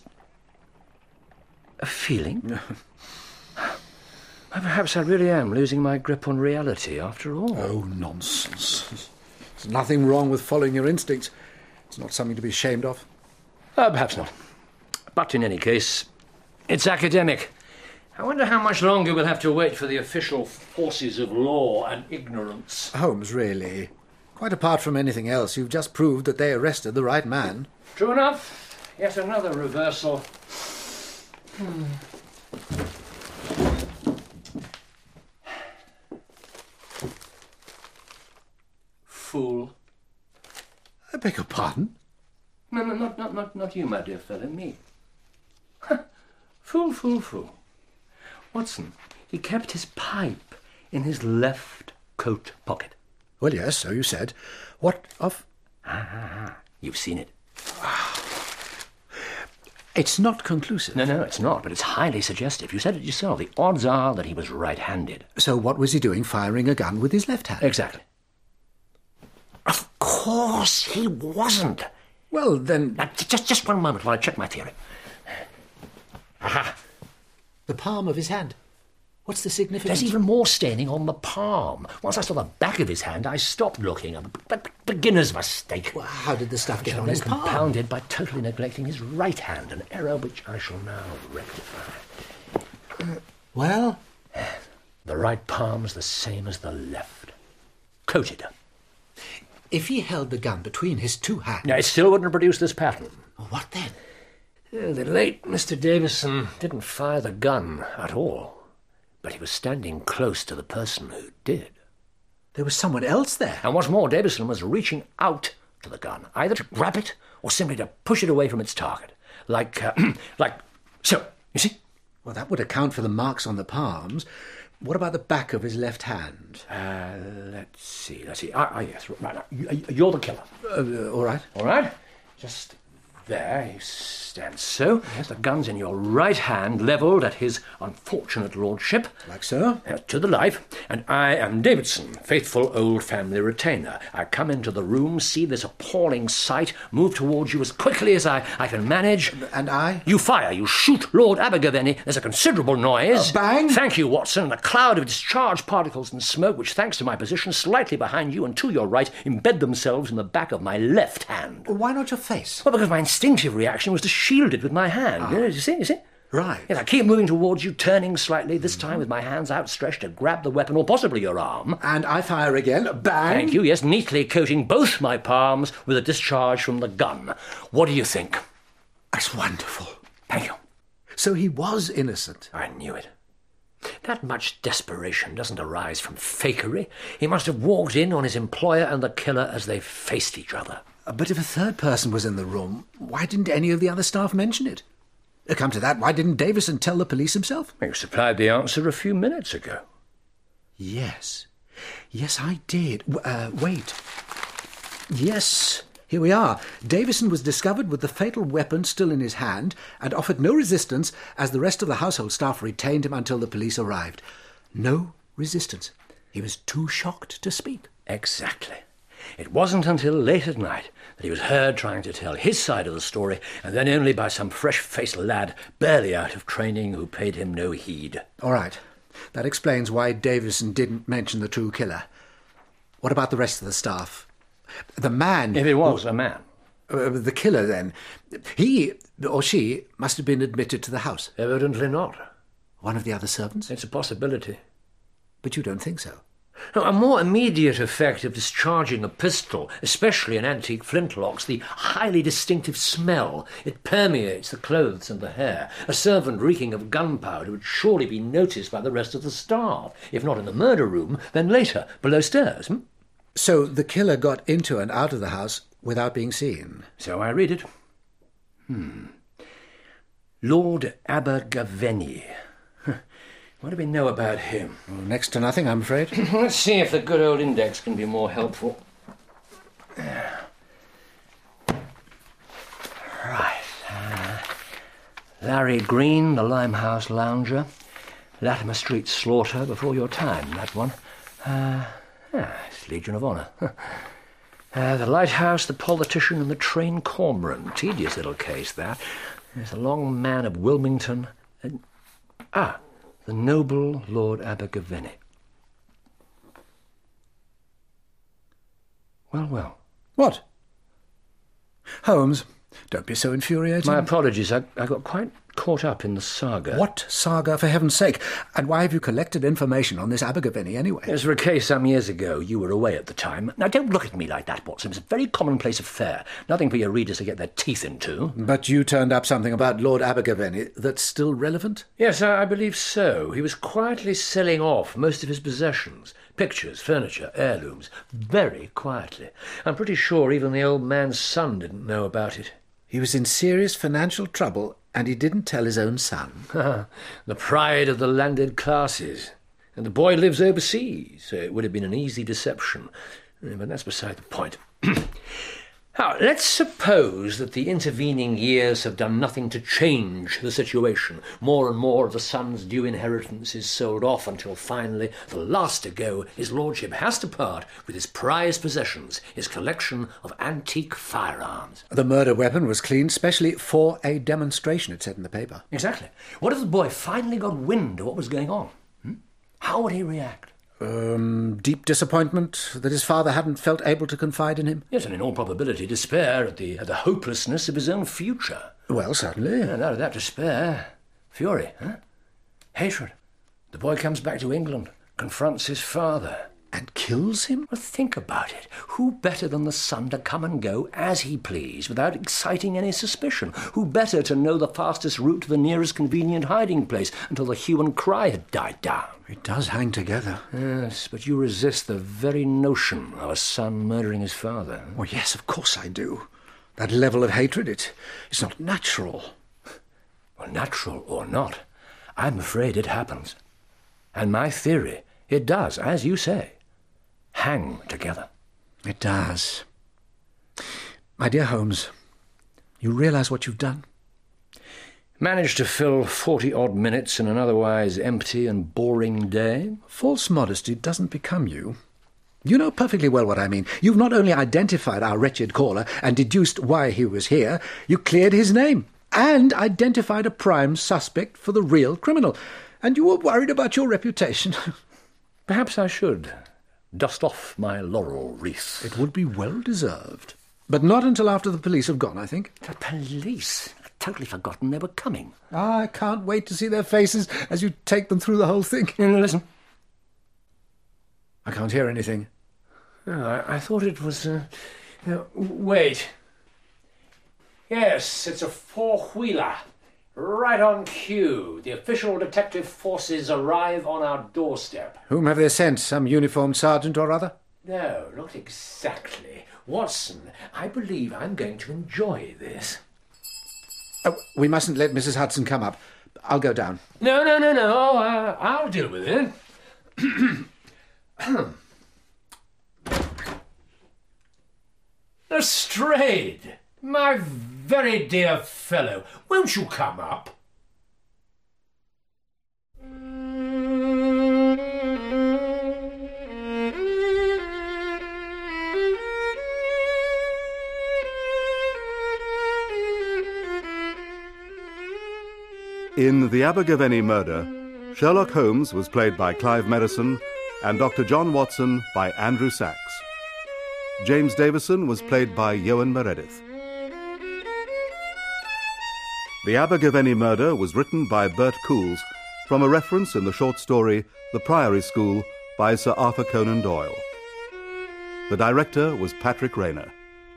a feeling. Perhaps I really am losing my grip on reality after all. Oh, nonsense. There's nothing wrong with following your instincts. It's not something to be ashamed of. Perhaps not. But in any case, it's academic. I wonder how much longer we'll have to wait for the official forces of law and ignorance. Holmes, really? Quite apart from anything else, you've just proved that they arrested the right man. True enough. Yet another reversal. Fool. I beg your pardon? No, not you, my dear fellow, me. Fool. Watson, he kept his pipe in his left coat pocket. Well, yes, so you said. What of... You've seen it. It's not conclusive. No, it's not, but it's highly suggestive. You said it yourself. The odds are that he was right-handed. So what was he doing firing a gun with his left hand? Exactly. Of course he wasn't. Well, then... Now, just one moment while I check my theory. Aha! The palm of his hand. What's the significance? There's even more staining on the palm. Once I saw the back of his hand, I stopped looking. A beginner's mistake. Well, how did the stuff get on then his palm? Compounded by totally neglecting his right hand, an error which I shall now rectify. Well? The right palm's the same as the left. Coated. If he held the gun between his two hands... Now, it still wouldn't have produced this pattern. What then? The late Mr. Davison didn't fire the gun at all. But he was standing close to the person who did. There was someone else there. And what's more, Davison was reaching out to the gun, either to grab it or simply to push it away from its target. Like so, you see? Well, that would account for the marks on the palms. What about the back of his left hand? Let's see. Yes, right. You're the killer. All right. All right. Just there, you stand so. Yes, the gun's in your right hand, levelled at his unfortunate lordship. Like so? To the life. And I am Davidson, faithful old family retainer. I come into the room, see this appalling sight, move towards you as quickly as I can manage. And I? You fire. You shoot Lord Abergavenny. There's a considerable noise. Bang! Thank you, Watson. And a cloud of discharged particles and smoke, which, thanks to my position slightly behind you and to your right, embed themselves in the back of my left hand. Why not your face? Well, because my instinctive reaction was to shield it with my hand. You see? Right. Yes, I keep moving towards you, turning slightly, this time with my hands outstretched to grab the weapon, or possibly your arm. And I fire again. Bang! Thank you, yes, neatly coating both my palms with a discharge from the gun. What do you think? That's wonderful. Thank you. So he was innocent. I knew it. That much desperation doesn't arise from fakery. He must have walked in on his employer and the killer as they faced each other. But if a third person was in the room, why didn't any of the other staff mention it? Come to that, why didn't Davison tell the police himself? You supplied the answer a few minutes ago. Yes. Yes, I did. Wait. Yes, here we are. Davison was discovered with the fatal weapon still in his hand and offered no resistance as the rest of the household staff retained him until the police arrived. No resistance. He was too shocked to speak. Exactly. It wasn't until late at night that he was heard trying to tell his side of the story, and then only by some fresh-faced lad barely out of training who paid him no heed. All right. That explains why Davison didn't mention the true killer. What about the rest of the staff? The man... If it was a man. The killer, then. He or she must have been admitted to the house. Evidently not. One of the other servants? It's a possibility. But you don't think so? No, a more immediate effect of discharging a pistol, especially in antique flintlocks, the highly distinctive smell. It permeates the clothes and the hair. A servant reeking of gunpowder would surely be noticed by the rest of the staff, if not in the murder room, then later, below stairs. So the killer got into and out of the house without being seen? So I read it. Lord Abergavenny. What do we know about him? Well, next to nothing, I'm afraid. Let's see if the good old index can be more helpful. Right. Larry Green, the Limehouse lounger. Latimer Street slaughter before your time, that one. It's Legion of Honour. The lighthouse, the politician, and the train cormorant. Tedious little case, that. There's the long man of Wilmington. And... the noble Lord Abergavenny. Well. What? Holmes, don't be so infuriated. My apologies. I got quite caught up in the saga. What saga, for heaven's sake? And why have you collected information on this Abergavenny anyway? It was for a case some years ago. You were away at the time. Now, don't look at me like that, Watson. It's a very commonplace affair. Nothing for your readers to get their teeth into. But you turned up something about Lord Abergavenny that's still relevant? Yes, I believe so. He was quietly selling off most of his possessions. Pictures, furniture, heirlooms. Very quietly. I'm pretty sure even the old man's son didn't know about it. He was in serious financial trouble, and he didn't tell his own son. The pride of the landed classes. And the boy lives overseas, so it would have been an easy deception. But that's beside the point. Now, let's suppose that the intervening years have done nothing to change the situation. More and more of the son's due inheritance is sold off until finally, the last to go, his lordship has to part with his prized possessions, his collection of antique firearms. The murder weapon was cleaned specially for a demonstration, it said in the paper. Exactly. What if the boy finally got wind of what was going on? How would he react? Deep disappointment that his father hadn't felt able to confide in him? Yes, and in all probability despair at the hopelessness of his own future. Well, certainly. And out of that despair, fury, hatred. The boy comes back to England, confronts his father. And kills him? Well, think about it. Who better than the son to come and go as he pleased without exciting any suspicion? Who better to know the fastest route to the nearest convenient hiding place until the hue and cry had died down? It does hang together. Yes, but you resist the very notion of a son murdering his father. Well, yes, of course I do. That level of hatred, it's not natural. Well, natural or not, I'm afraid it happens. And my theory, it does, as you say, hang together. It does. My dear Holmes, you realise what you've done? Managed to fill 40-odd minutes in an otherwise empty and boring day? False modesty doesn't become you. You know perfectly well what I mean. You've not only identified our wretched caller and deduced why he was here, you cleared his name and identified a prime suspect for the real criminal. And you were worried about your reputation. Perhaps I should dust off my laurel wreath. It would be well deserved. But not until after the police have gone, I think. The police? I'd totally forgotten they were coming. I can't wait to see their faces as you take them through the whole thing. Listen. I can't hear anything. Oh, I thought it was... wait. Yes, it's a four-wheeler. Right on cue. The official detective forces arrive on our doorstep. Whom have they sent? Some uniformed sergeant or other? No, not exactly. Watson, I believe I'm going to enjoy this. Oh, we mustn't let Mrs. Hudson come up. I'll go down. No. I'll deal with it. Lestrade, my very dear fellow, won't you come up? In The Abergavenny Murder, Sherlock Holmes was played by Clive Merrison and Dr. John Watson by Andrew Sachs. James Davison was played by Ewan Meredith. The Abergavenny Murder was written by Bert Coules from a reference in the short story The Priory School by Sir Arthur Conan Doyle. The director was Patrick Rayner.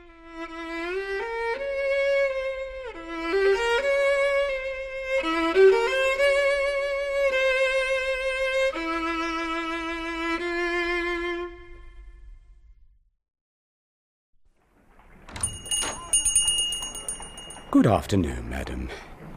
Good afternoon, madam.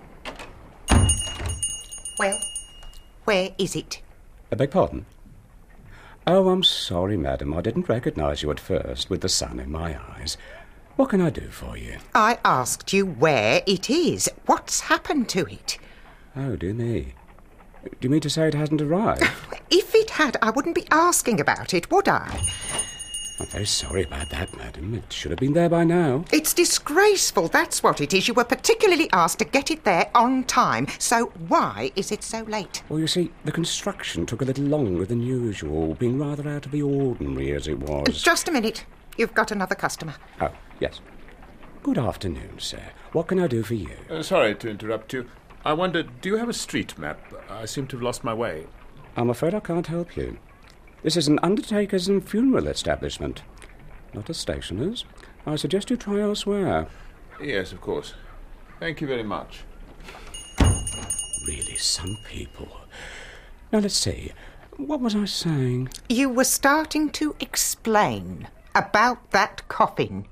Well, where is it? I beg pardon? Oh, I'm sorry, madam. I didn't recognise you at first with the sun in my eyes. What can I do for you? I asked you where it is. What's happened to it? Oh, dear me. Do you mean to say it hasn't arrived? If it had, I wouldn't be asking about it, would I? I'm very sorry about that, madam. It should have been there by now. It's disgraceful, that's what it is. You were particularly asked to get it there on time. So why is it so late? Well, you see, the construction took a little longer than usual, being rather out of the ordinary as it was. Just a minute. You've got another customer. Oh, yes. Good afternoon, sir. What can I do for you? Sorry to interrupt you. I wonder, do you have a street map? I seem to have lost my way. I'm afraid I can't help you. This is an undertaker's and funeral establishment, not a stationer's. I suggest you try elsewhere. Yes, of course. Thank you very much. Really, some people. Now, let's see. What was I saying? You were starting to explain about that coffin.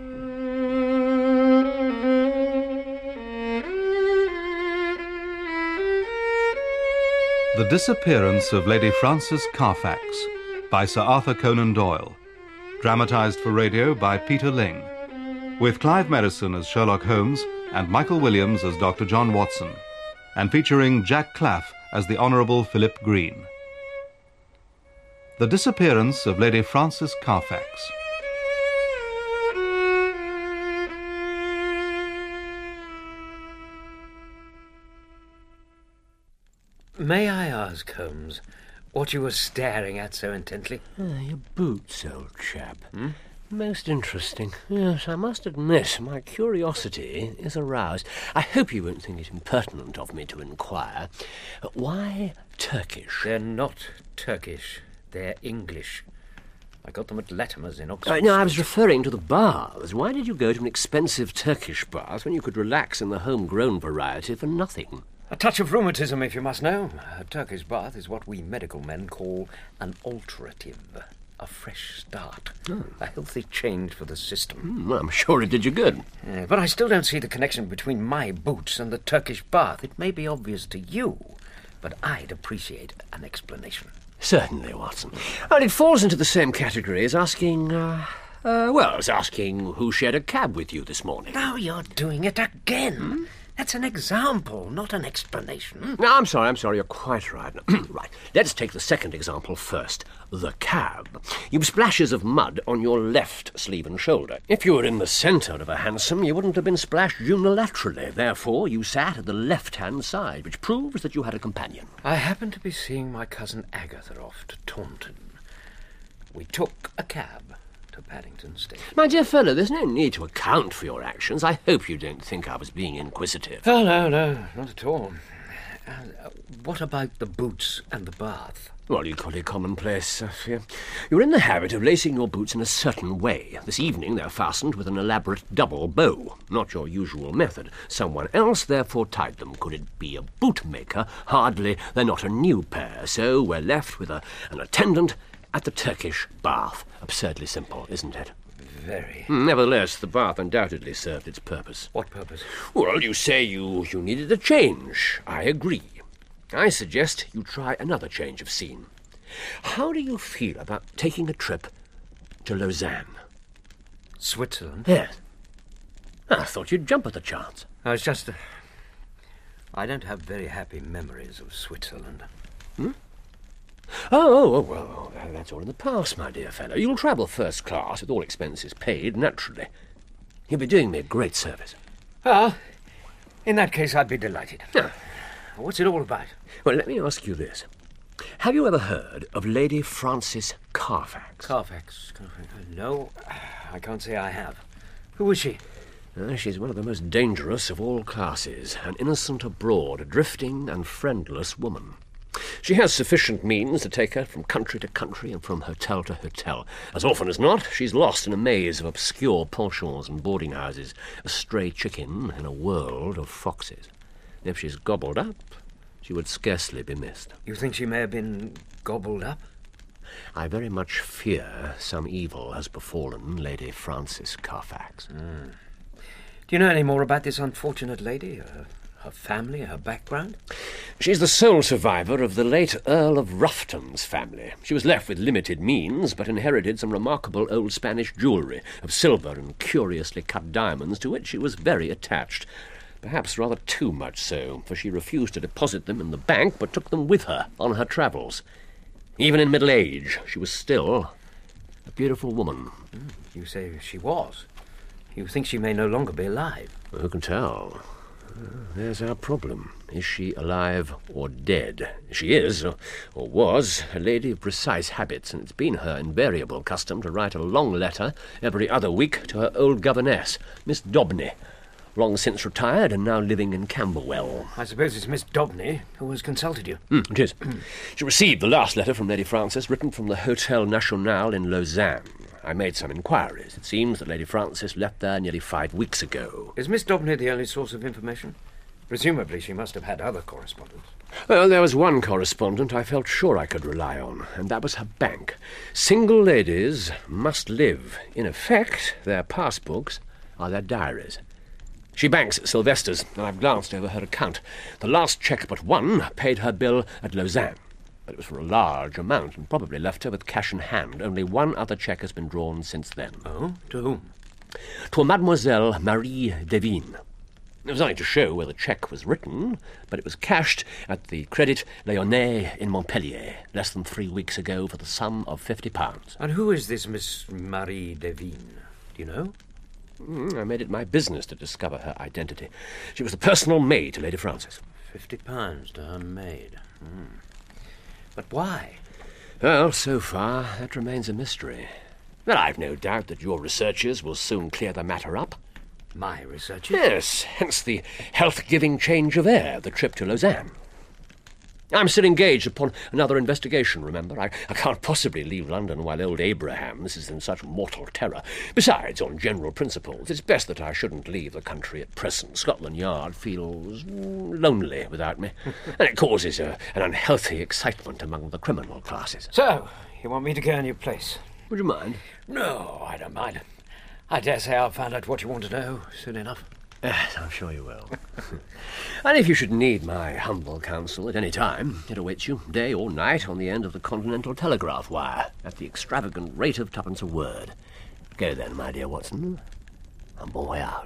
The Disappearance of Lady Frances Carfax by Sir Arthur Conan Doyle. Dramatised for radio by Peter Ling. With Clive Merrison as Sherlock Holmes and Michael Williams as Dr. John Watson. And featuring Jack Claff as the Honourable Philip Green. The Disappearance of Lady Frances Carfax. May I ask, Holmes, what you were staring at so intently? Your boots, old chap. Most interesting. Yes, I must admit, my curiosity is aroused. I hope you won't think it impertinent of me to inquire. Why Turkish? They're not Turkish. They're English. I got them at Latimer's in Oxford. No, I was referring to the baths. Why did you go to an expensive Turkish bath when you could relax in the home-grown variety for nothing? A touch of rheumatism, if you must know. A Turkish bath is what we medical men call an alterative. A fresh start. A healthy change for the system. Well, I'm sure it did you good. But I still don't see the connection between my boots and the Turkish bath. It may be obvious to you, but I'd appreciate an explanation. Certainly, Watson. And it falls into the same category as asking, as asking who shared a cab with you this morning. Now you're doing it again. That's an example, not an explanation. No, I'm sorry, you're quite right. Right, let's take the second example first. The cab. You've splashes of mud on your left sleeve and shoulder. If you were in the centre of a hansom, you wouldn't have been splashed unilaterally. Therefore, you sat at the left-hand side, which proves that you had a companion. I happened to be seeing my cousin Agatha off to Taunton. We took a cab to Paddington Station. My dear fellow, there's no need to account for your actions. I hope you don't think I was being inquisitive. Oh, no, not at all. What about the boots and the bath? Well, equally commonplace, Sophia. You're in the habit of lacing your boots in a certain way. This evening they're fastened with an elaborate double bow. Not your usual method. Someone else therefore tied them. Could it be a bootmaker? Hardly. They're not a new pair. So we're left with an attendant at the Turkish bath. Absurdly simple, isn't it? Very. Nevertheless, the bath undoubtedly served its purpose. What purpose? Well, you say you needed a change. I agree. I suggest you try another change of scene. How do you feel about taking a trip to Lausanne? Switzerland? Yes. I thought you'd jump at the chance. Oh, it's just I don't have very happy memories of Switzerland. Well, that's all in the past, my dear fellow. You'll travel first class with all expenses paid, naturally. You'll be doing me a great service. Well, in that case, I'd be delighted. What's it all about? Well, let me ask you this. Have you ever heard of Lady Frances Carfax? Carfax. No, I can't say I have. Who is she? She's one of the most dangerous of all classes, an innocent abroad, drifting and friendless woman. She has sufficient means to take her from country to country and from hotel to hotel. As often as not, she's lost in a maze of obscure pensions and boarding houses, a stray chicken in a world of foxes. If she's gobbled up, she would scarcely be missed. You think she may have been gobbled up? I very much fear some evil has befallen Lady Frances Carfax. Do you know any more about this unfortunate lady? Her family, her background? She's the sole survivor of the late Earl of Ruffton's family. She was left with limited means, but inherited some remarkable old Spanish jewellery of silver and curiously cut diamonds, to which she was very attached. Perhaps rather too much so, for she refused to deposit them in the bank, but took them with her on her travels. Even in middle age, she was still a beautiful woman. You say she was. You think she may no longer be alive? Who can tell? There's our problem. Is she alive or dead? She is, or was, a lady of precise habits, and it's been her invariable custom to write a long letter every other week to her old governess, Miss Daubeny, long since retired and now living in Camberwell. I suppose it's Miss Daubeny who has consulted you. It is. She received the last letter from Lady Frances, written from the Hotel National in Lausanne. I made some inquiries. It seems that Lady Frances left there nearly 5 weeks ago. Is Miss Daubeny the only source of information? Presumably she must have had other correspondents. Well, there was one correspondent I felt sure I could rely on, and that was her bank. Single ladies must live. In effect, their passbooks are their diaries. She banks at Sylvester's, and I've glanced over her account. The last cheque but one paid her bill at Lausanne. But it was for a large amount, and probably left her with cash in hand. Only one other cheque has been drawn since then. Oh? To whom? To a Mademoiselle Marie Devine. It was only to show where the cheque was written, but it was cashed at the Crédit Lyonnais in Montpellier less than 3 weeks ago for the sum of £50. And who is this Miss Marie Devine? Do you know? I made it my business to discover her identity. She was the personal maid to Lady Frances. £50 to her maid. But why? Well, so far, that remains a mystery. But I've no doubt that your researchers will soon clear the matter up. My researchers? Yes, hence the health-giving change of air, the trip to Lausanne. I'm still engaged upon another investigation, remember? I can't possibly leave London while old Abrahams is in such mortal terror. Besides, on general principles, it's best that I shouldn't leave the country at present. Scotland Yard feels lonely without me, and it causes an unhealthy excitement among the criminal classes. So, you want me to go in your place? Would you mind? No, I don't mind. I dare say I'll find out what you want to know soon enough. Yes, I'm sure you will. And if you should need my humble counsel at any time, it awaits you, day or night, on the end of the Continental Telegraph wire, at the extravagant rate of 2p a word. Go then, my dear Watson, and bon voyage.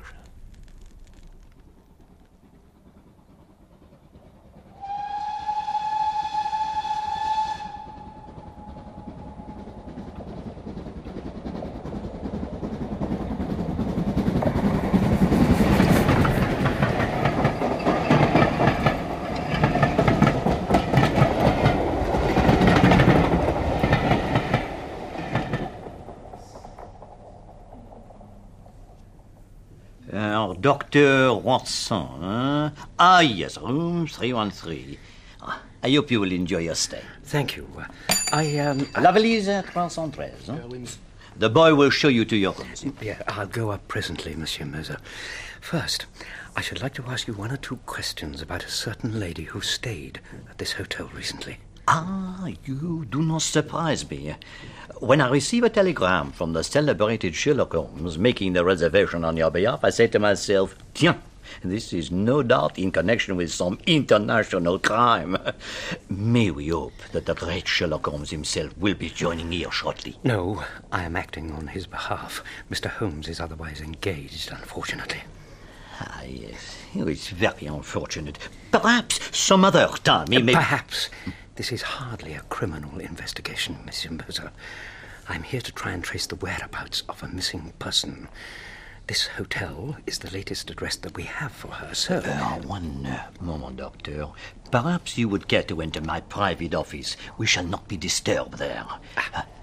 Dr. Watson, huh? Ah, yes, room 313. I hope you will enjoy your stay. Thank you. La valise 313. Huh? The boy will show you to your rooms. Yeah, I'll go up presently, Monsieur Moser. First, I should like to ask you one or two questions about a certain lady who stayed at this hotel recently. Ah, you do not surprise me. When I receive a telegram from the celebrated Sherlock Holmes making the reservation on your behalf, I say to myself, tiens, this is no doubt in connection with some international crime. May we hope that the great Sherlock Holmes himself will be joining here shortly. No, I am acting on his behalf. Mr. Holmes is otherwise engaged, unfortunately. Ah, yes. It's very unfortunate. Perhaps some other time he may... Perhaps. This is hardly a criminal investigation, Monsieur Moser. I'm here to try and trace the whereabouts of a missing person. This hotel is the latest address that we have for her, so... One moment, Doctor. Perhaps you would care to enter my private office. We shall not be disturbed there.